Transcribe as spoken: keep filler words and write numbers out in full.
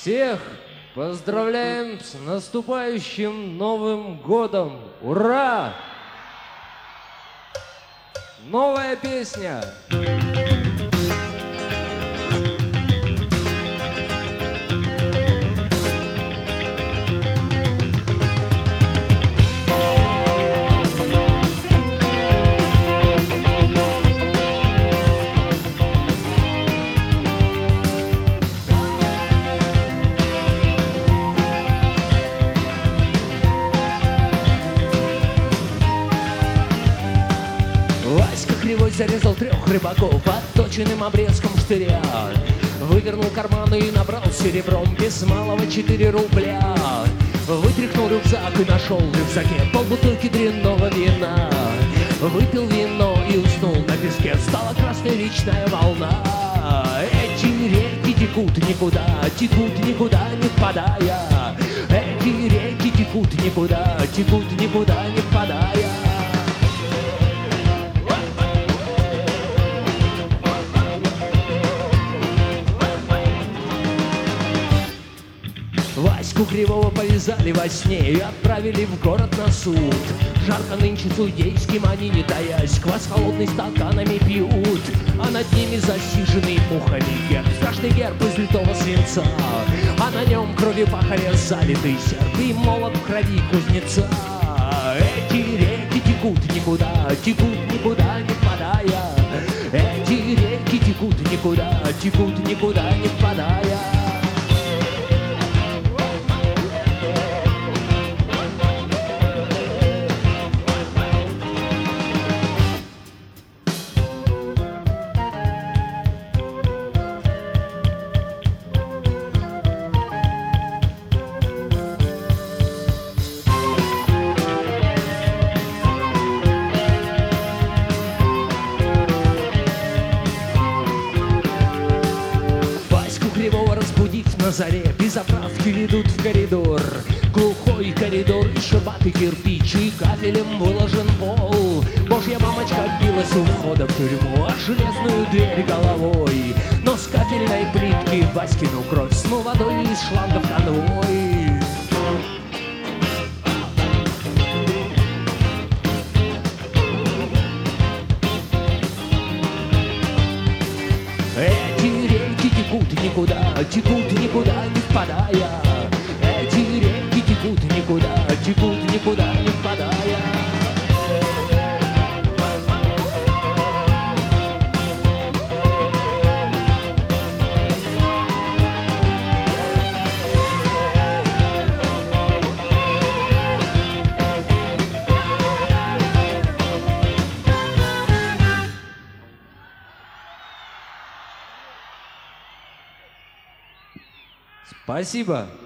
Всех поздравляем с наступающим Новым годом! Ура! Новая песня! Кривой зарезал трех рыбаков отточенным обрезком штыря. Вывернул карманы и набрал серебром без малого четыре рубля. Вытряхнул рюкзак и нашел в рюкзаке полбутылки дрянного вина. Выпил вино и уснул на песке, стала красная речная волна. Эти реки текут никуда, текут никуда не впадая. Эти реки текут никуда, текут никуда не впадая. Ваську Кривого повязали во сне и отправили в город на суд. Жарко нынче судейским они, не таясь, квас холодный стаканами пьют. А над ними засиженный мухами герб, страшный герб из литого свинца. А на нем кровью пахаря залитый серп и молот в крови кузнеца. Эти реки текут никуда, текут никуда не впадая. Эти реки текут никуда, текут никуда не впадая. Кривого разбудить на заре, без заправки ведут в коридор. Глухой коридор и шибатый кирпич, и кафелем выложен пол. Божья мамочка билась у входа в тюрьму, а железную дверь головой. Но с кафельной плитки Васькину кровь смыл водой из шланга в конвой. Текут никуда, текут никуда не впадая. Эти реки текут никуда, текут никуда не впадая. Спасибо!